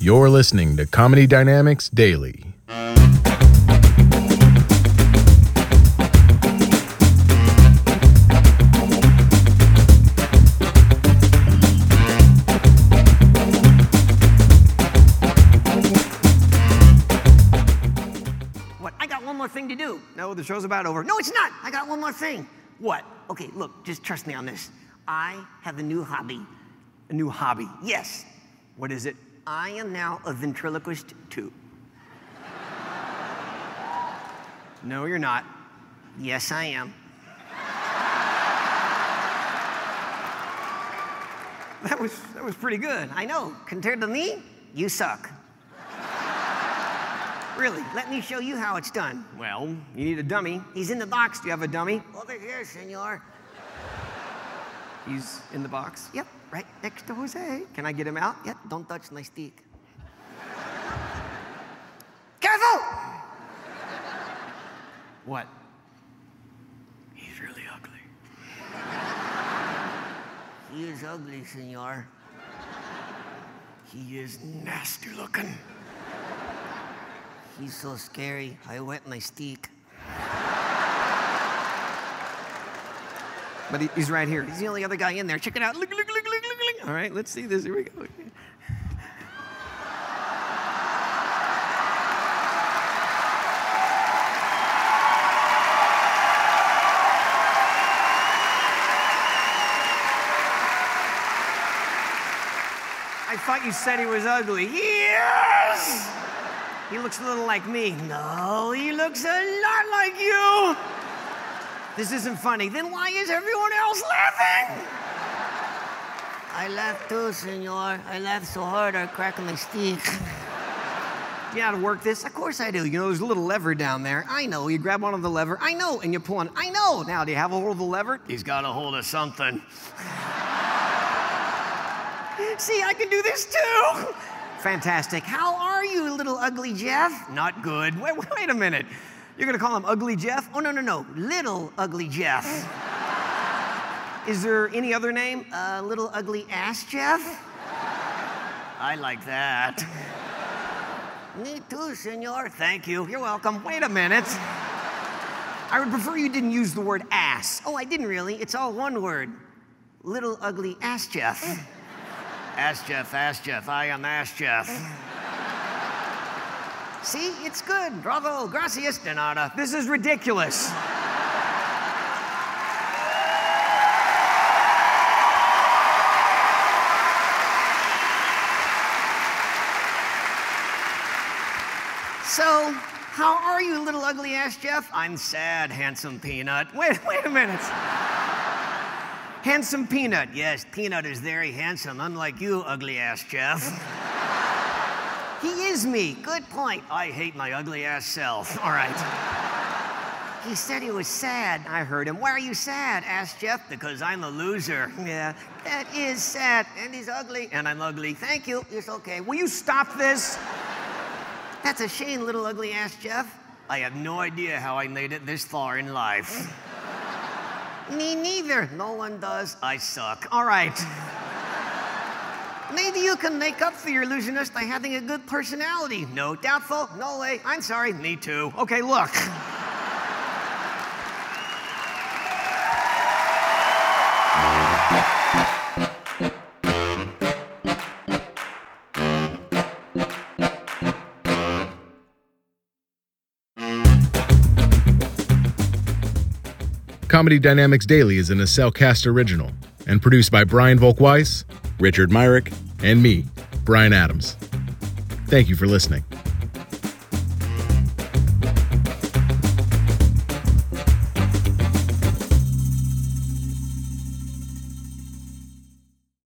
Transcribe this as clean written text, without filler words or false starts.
You're listening to Comedy Dynamics Daily. Thing to do. No, the show's about over. No, it's not. I got one more thing. What? Okay, look, just trust me on this. I have a new hobby. A new hobby? Yes. What is it? I am now a ventriloquist too. No, you're not. Yes, I am. That was pretty good. I know. Compared to me, you suck. Really, let me show you how it's done. Well, you need a dummy. He's in the box. Do you have a dummy? Over here, senor. He's in the box? Yep, right next to Jose. Can I get him out? Yep, don't touch my stick. Careful! What? He's really ugly. He is ugly, senor. He is nasty looking. He's so scary, I wet my stick. But he's right here. He's the only other guy in there. Check it out. Look. All right, let's see this. Here we go. I thought you said he was ugly. Yes! He looks a little like me. No, he looks a lot like you. This isn't funny. Then why is everyone else laughing? I laugh too, senor. I laugh so hard I crack my stick. You know how to work this? Of course I do. You know, there's a little lever down there. I know. You grab one of the lever. I know. And you pull on. I know. Now, do you have a hold of the lever? He's got a hold of something. See, I can do this too. Fantastic. How are you, little ugly Jeff? Not good. Wait a minute. You're going to call him Ugly Jeff? Oh, no. Little Ugly Jeff. Is there any other name? Little Ugly Ass Jeff? I like that. Me too, senor. Thank you. You're welcome. Wait a minute. I would prefer you didn't use the word ass. Oh, I didn't really. It's all one word. Little Ugly Ass Jeff. Ask Jeff, I am Ass Jeff. See, it's good. Bravo, gracias, de nada. This is ridiculous. So, how are you, little ugly Ass Jeff? I'm sad, handsome peanut. Wait a minute. Handsome Peanut. Yes, Peanut is very handsome, unlike you, ugly ass Jeff. He is me. Good point. I hate my ugly ass self. All right. He said he was sad. I heard him. Why are you sad? Asked Jeff. Because I'm a loser. Yeah, that is sad. And he's ugly. And I'm ugly. Thank you. It's okay. Will you stop this? That's a shame, little ugly ass Jeff. I have no idea how I made it this far in life. Me neither. No one does. I suck. All right. Maybe you can make up for your illusionist by having a good personality. No, doubtful. No way. I'm sorry. Me too. Okay, look. Comedy Dynamics Daily is an Acelcast original and produced by Brian Volk-Weiss, Richard Myrick, and me, Brian Adams. Thank you for listening.